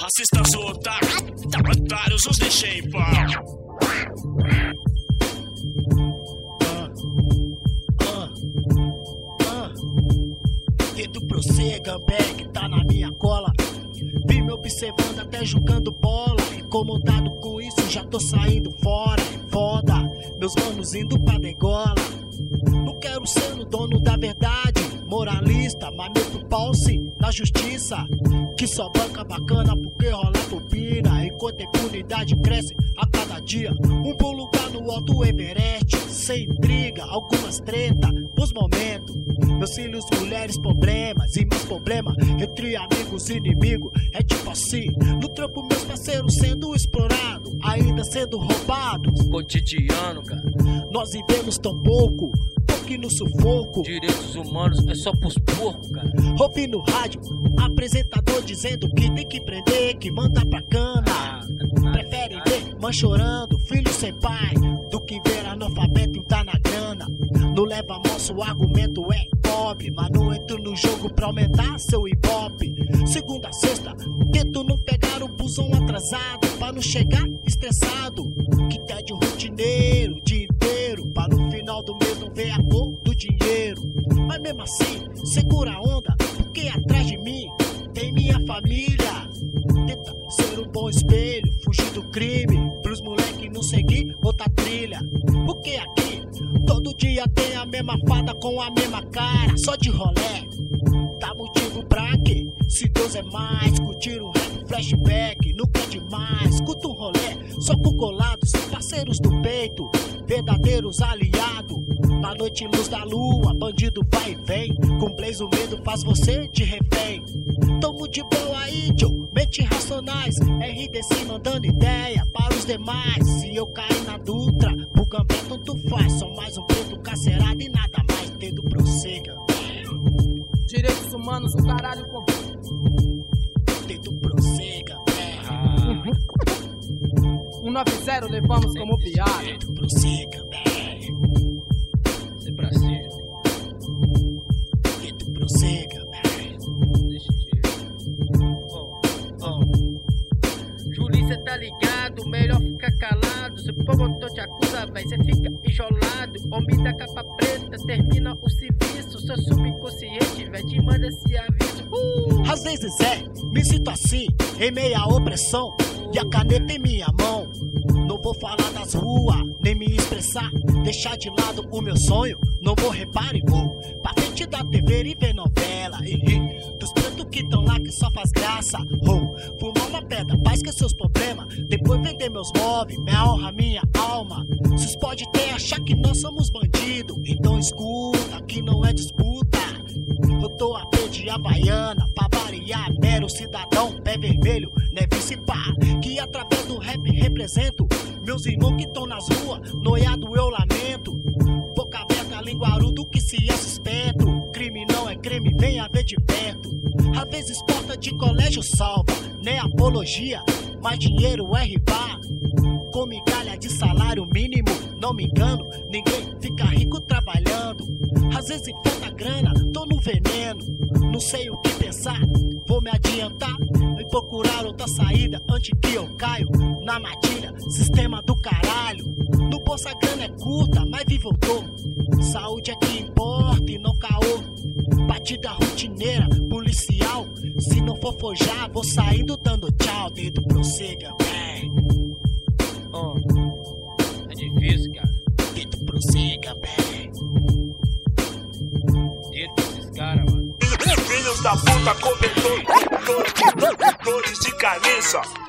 Fascistas otários, os deixei em paz. Dedo pro C, Gambeg, tá na minha cola. Vi me observando até jogando bola. Incomodado com isso, já tô saindo fora. É foda, meus manos indo pra degola. Não quero ser o dono da verdade, moralista, mas meto pau-se na justiça. Que só banca bacana porque rola pupina. Enquanto a impunidade cresce a cada dia. Um bom lugar no alto Everest, sem intriga, algumas treta, bons momentos. Meus filhos, mulheres, problemas e meus problemas entre amigos e inimigos. É tipo assim, no trampo meus parceiros sendo explorados, ainda sendo roubados. Cotidiano, cara. Nós vivemos tão pouco, que no sufoco. Direitos humanos é só pros porcos, cara. Ouvi no rádio, apresentador dizendo que tem que prender, que manda pra cana. Prefere ver mãe chorando, filho sem pai, do que ver analfabeto e tá na grana. Não leva moço, o argumento é pobre, mas não entro no jogo pra aumentar seu ibope. Segunda a sexta, tento não pegar o busão atrasado, pra não chegar estressado. Que tédio rotineiro, o dia inteiro, pra no final do mês não ver a cor do dinheiro. Mas mesmo assim, segura a onda, porque atrás de mim tem minha família. Tenta ser um bom espelho, fugir do crime, pros moleque não seguir outra trilha. Porque aqui, todo dia tem a mesma fada com a mesma cara, só de rolé. Dá motivo pra quê? Se Deus é mais, curtir um rap flashback, nunca é demais. Curta um rolé, só com colados, parceiros do peito, verdadeiros aliados. Na noite luz da lua, bandido vai e vem, com blaze o medo faz você de refém. Tamo de boa aí, Joe, mente racionais, RDC mandando ideia para os demais. Se eu cair na Dutra, pro Gambé tanto faz, só mais um preto carcerado e nada mais, dedo prossega. Direitos humanos, o caralho com... Dedo prossega, 190 levamos como piada. dedo prossega, Sempre assim, dedo prossega, desse jeito. Julinho, cê tá ligado? Melhor ficar calado. Se o promotor te acusa, véi, cê fica enjolado. Homem da capa preta, termina o serviço. Seu subconsciente, véi, te manda esse aviso. Às vezes me sinto assim, em meia opressão, e a caneta em minha mão. Não vou falar das ruas, nem me expressar, deixar de lado o meu sonho. Não vou reparar e vou pra frente da TV e ver novela. Dos pretos que tão lá que só faz graça. Fumar uma pedra pra esquecer seus problemas, depois vender meus móveis, minha honra, minha alma. Cês pode até achar que nós somos bandidos, então escuta que não é disputa. Eu tô a pé de Havaiana, pra variar, mero cidadão, pé vermelho, neve se pá. Que através do rap represento meus irmãos que tão nas ruas, noiado eu lamento. Boca aberta, linguarudo que se é suspeito. Crime não é crime, venha ver de perto. Às vezes porta de colégio salva, nem apologia, mas dinheiro é ribar. Com migalha de salário mínimo, não me engano, ninguém fica rico trabalhando. Às vezes falta grana, tô no veneno, não sei o que pensar, vou me adiantar e procurar outra saída antes que eu caio na matilha, sistema do caralho. No bolsa a grana é curta, mas vivo eu tô, saúde é que importa e não caô. Batida rotineira, policial, se não for forjar, vou saindo dando tchau, dedo prossega, véi. É difícil, cara. Dedo prossega, véi. Dedo desses caras, mano. Filhos da puta, cobertores de camisa.